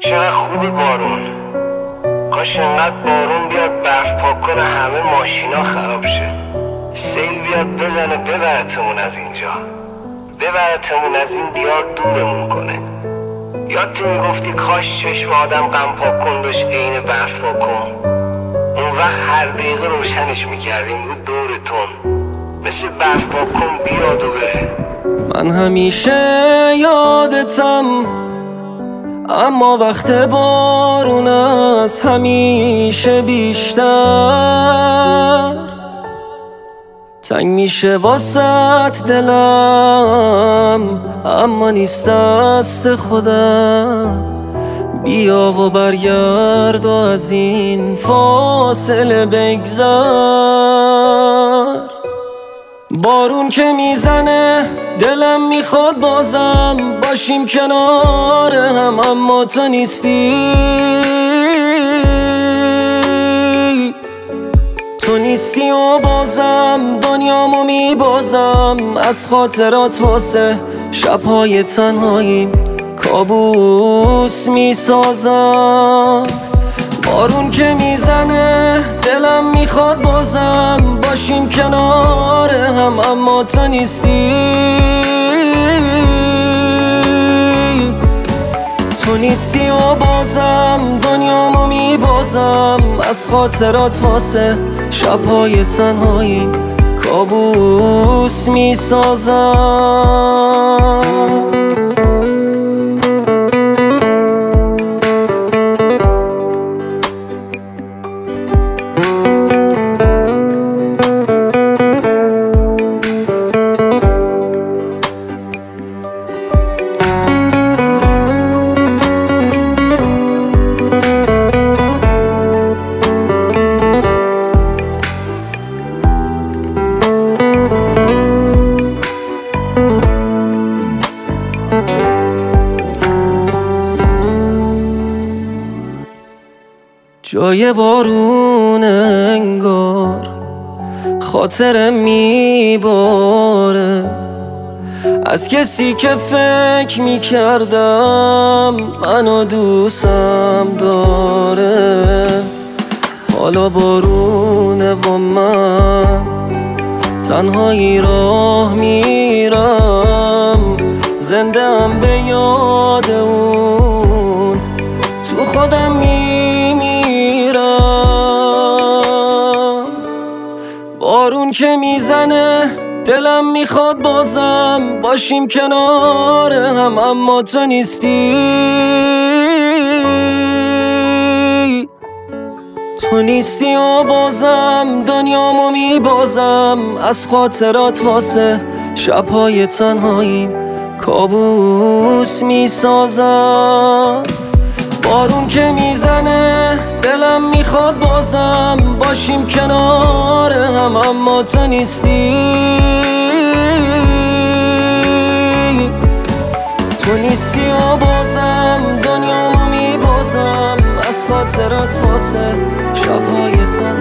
چقدر خوبی بارون. کاش انقدر بارون بیاد برف پاک کنه همه ماشینا خراب شه. سیل بیاد بزنه ببرتمون از اینجا، ببرتمون از این دیار دورمون کنه. یادت میگفتی کاش چشم آدم غم پاک کن داشت عین برف پاک کن. اون وقت هر دقیقه روشنش میکردیم رو دورتون، مثل برف پاک کن بیاد و بره. من همیشه یادتم، اما وقت بارون از همیشه بیشتر تنگ میشه واسط دلم، اما نیست دست خودم. بیا و برگرد و از این فاصله بگذر. بارون که میزنه دلم میخواد بازم باشیم کنار هم، اما تو نیستی. تو نیستی و بازم دنیامو میبازم. از خاطرات واسه شبهای تنهاییم کابوس میسازم. بارون که میزنه دلم میخواد بازم باشیم کنار هم، اما تو نیستی. تو نیستی و بازم دنیامو میبازم. از خاطرات واسه شبهای تنهایی کابوس میسازم. جای بارون انگار خاطرم میباره از کسی که فکر میکردم منو دوستم داره. حالا بارونه و من تنهایی راه میرم، زنده‌ام به یاد اون، تو خودم بارون که میزنه دلم میخواد بازم باشیم کنار هم، اما تو نیستی. تو نیستی و بازم دنیامو میبازم. از خاطرات واسه شبهای تنهایی کابوس میسازم. بارون که میزنه دلم میخواد بازم باشیم کنار هم، اما تو نیستی. تو نیستی و بازم دنیامو میبازم. از خاطرات واسه شبهای